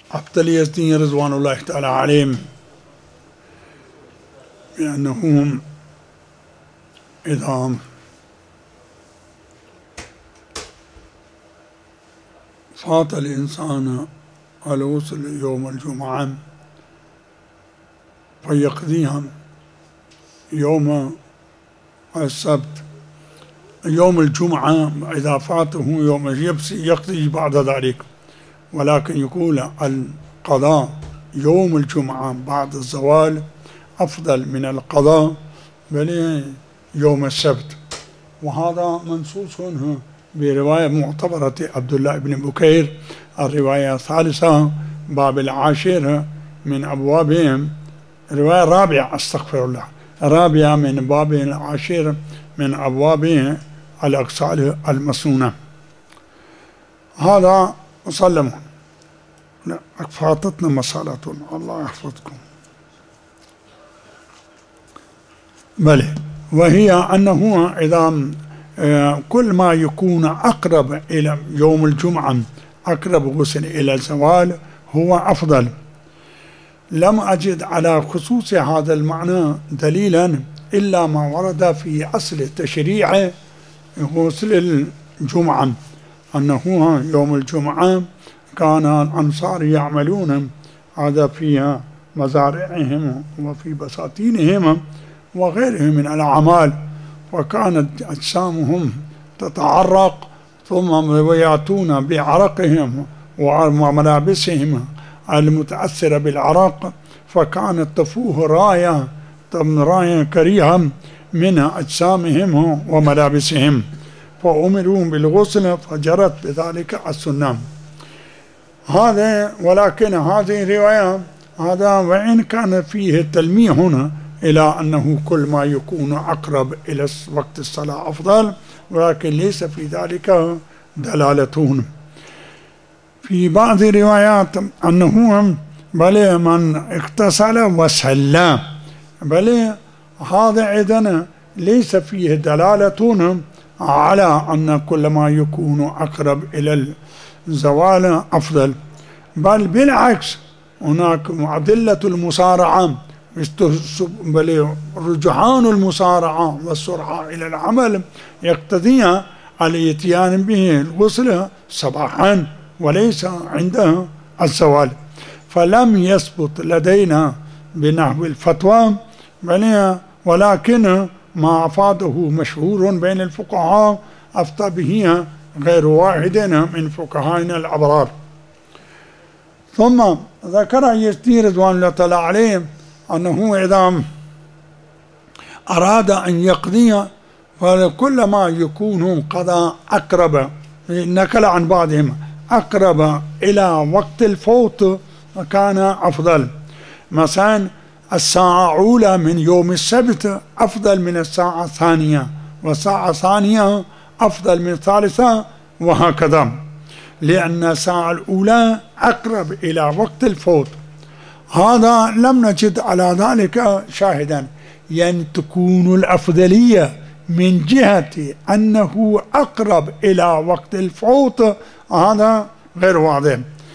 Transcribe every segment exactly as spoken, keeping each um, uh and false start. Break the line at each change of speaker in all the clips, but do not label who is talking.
عبد اليزدي رضوان الله تعالى عليهم بأنهم إذا فات الإنسان على وصل يوم الجمعة فيقضيها يوم السبت، يوم الجمعة إذا فاته يوم يبسي يقضي بعد ذلك، ولكن يقول القضاء يوم الجمعة بعد الزوال أفضل من القضاء بل يوم السبت. وهذا منصوص برواية معتبرة عبد الله بن بكير، الرواية الثالثة باب العاشر من أبوابهم، رواية رابعة استغفر الله رابعة من باب العاشر من أبواب الأغسال المسنونة. هذا مسلم. لا فاتتنا مسألة، الله يحفظكم. بلى، وهي أنه إذا كل ما يكون أقرب إلى يوم الجمعة أقرب غسل إلى الزوال هو أفضل. لم أجد على خصوص هذا المعنى دليلا إلا ما ورد في أصل التشريع غسل الجمعة، أنه يوم الجمعة كان الأنصار يعملون هذا في مزارعهم وفي بساتينهم وغيرهم من الأعمال، وكانت أجسامهم تتعرق ثم يأتون بعرقهم وملابسهم المتأثرة بالعرق، فكانت تفوه راية راية كريهة من أجسامهم وملابسهم، فأمروا بالغسل فجرت بذلك السنة. هذا ولكن هذه الرواية هذا وإن كان فيه تلميح هنا إلى أنه كل ما يكون أقرب إلى وقت الصلاة أفضل، ولكن ليس في ذلك دلالة. في بعض الروايات أنه بل من اغتسل وصلى، بل هذا إذن ليس فيه دلالة على أن كل ما يكون أقرب إلى الزوال أفضل، بل بالعكس هناك أدلة المسارعة، بل رجحان المسارعة والسرعة إلى العمل يقتضي الاتيان به الغسل صباحا وليس عنده الزوال. فلم يثبت لدينا بنحو الفتوى، بل ولكن ما أفاده مشهور بين الفقهاء أفتى به غير واحد من فقهائنا الأبرار. ثم ذكر يزدي رضوان الله تعالى عليه أنه إذا أراد أن يقضي فكل ما يكون قضاء أقرب، نقل عن بعضهم أقرب إلى وقت الفوت كان أفضل. مثلا الساعة الأولى من يوم السبت أفضل من الساعة الثانية، والساعة الثانية أفضل من الثالثة، وهكذا، لأن الساعة الأولى أقرب إلى وقت الفوت. هذا لم نجد على ذلك شاهدا، يعني تكون الأفضلية من جهة أنه أقرب إلى وقت الفوت، هذا غير واضح.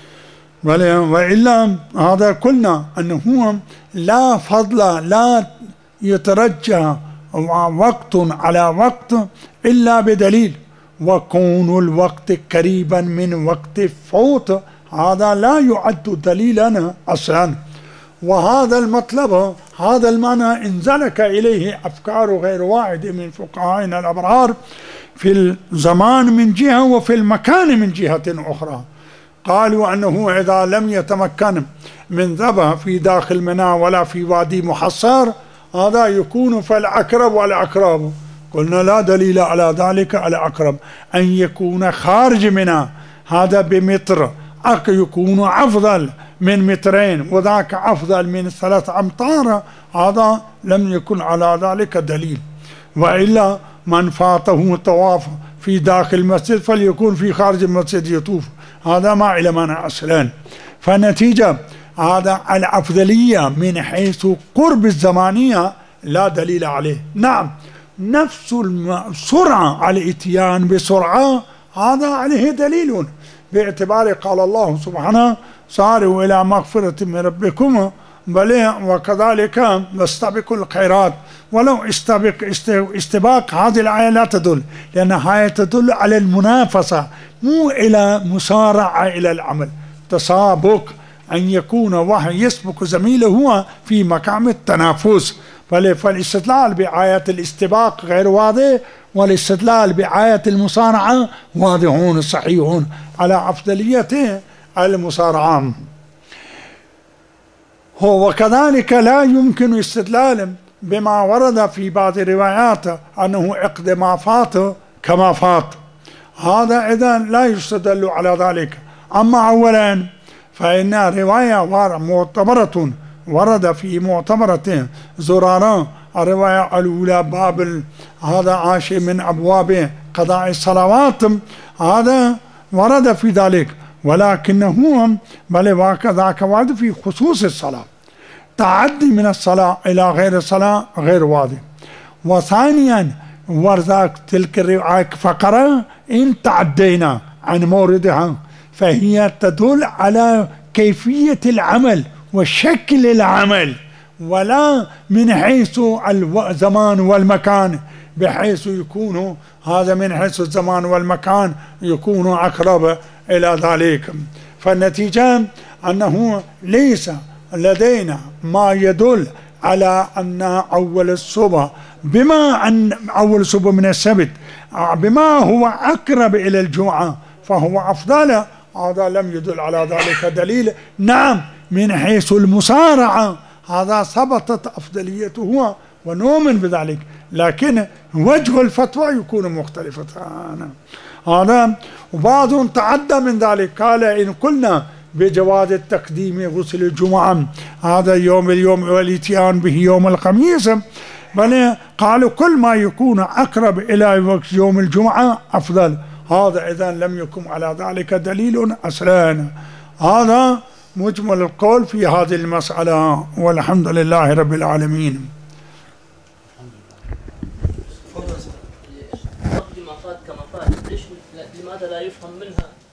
وإلا هذا قلنا أنه لا فضل لا يترجى وقت على وقت إلا بدليل، وكون الوقت قريبا من وقت الفوت هذا لا يعد دليلا أصلا. وهذا المطلب هذا المعنى انزلك إليه أفكار غير واحد من فقهائنا الأبرار في الزمان من جهة وفي المكان من جهة أخرى. قالوا أنه إذا لم يتمكن من ذبح في داخل منى ولا في وادي محصر هذا يكون فالأقرب والأقرب. قلنا لا دليل على ذلك، على الأقرب أن يكون خارج منى هذا بمتر يكون أفضل من مترين وذاك أفضل من ثلاث أمتار، هذا لم يكن على ذلك دليل. وإلا من فاته طواف في داخل المسجد فليكون في خارج المسجد يطوف، هذا ما إلى معنى أصلا. فنتيجة هذا الأفضلية من حيث قرب الزمانية لا دليل عليه. نعم نفس السرعة على الاتيان بسرعة هذا عليه دليل، باعتبار قال الله سبحانه سارعوا إلى مغفرة من ربكم بل وكذلك واستبقوا الخيرات. ولو استبق استباق هذه الآية لا تدل، لأنها تدل على المنافسة مو إلى مسارعة إلى العمل. تسابق أن يكون واحد يسبق زميله هو في مقام التنافس. فالاستدلال بآية الاستباق غير واضح، والاستدلال بآية المصارعة واضحون صحيحون على أفضلية المصارعة. هو وكذلك لا يمكن استدلال بما ورد في بعض الروايات أنه عقد ما فات كما فات، هذا إذا لا يستدل على ذلك. أما أولا فإن رواية معتبرة ورد في معتبرة زرارة، الرواية الأولى باب هذا عاشر من أبواب قضاء الصلوات، هذا ورد في ذلك، ولكنه بل وكذاك ورد في خصوص الصلاة. تعدي من الصلاة إلى غير الصلاة غير واضح. وثانيا ورد تلك الرواية فقرة إن تعدينا عن موردها فهي تدل على كيفية العمل وشكل العمل، ولا من حيث الزمان والمكان، بحيث يكون هذا من حيث الزمان والمكان يكون أقرب إلى ذلك. فالنتيجة أنه ليس لدينا ما يدل على أن أول الصبح بما أن أول الصبح من السبت بما هو أقرب إلى الجمعة فهو أفضل، هذا لم يدل على ذلك دليل. نعم من حيث المسارعة هذا ثبتت أفضليته ونؤمن بذلك، لكن وجه الفتوى يكون مختلفا. هذا وبعض تعدى من ذلك، قال إن قلنا بجواز التقديم غسل الجمعة هذا يوم اليوم والاتيان به يوم الخميس، بل قالوا كل ما يكون أقرب إلى وقت يوم الجمعة أفضل، هذا إذا لم يكن على ذلك دليل أصلا. هذا مجمل القول في هذه المسألة، والحمد لله رب العالمين.
ما فات كما فات، ليش لماذا لا يفهم منها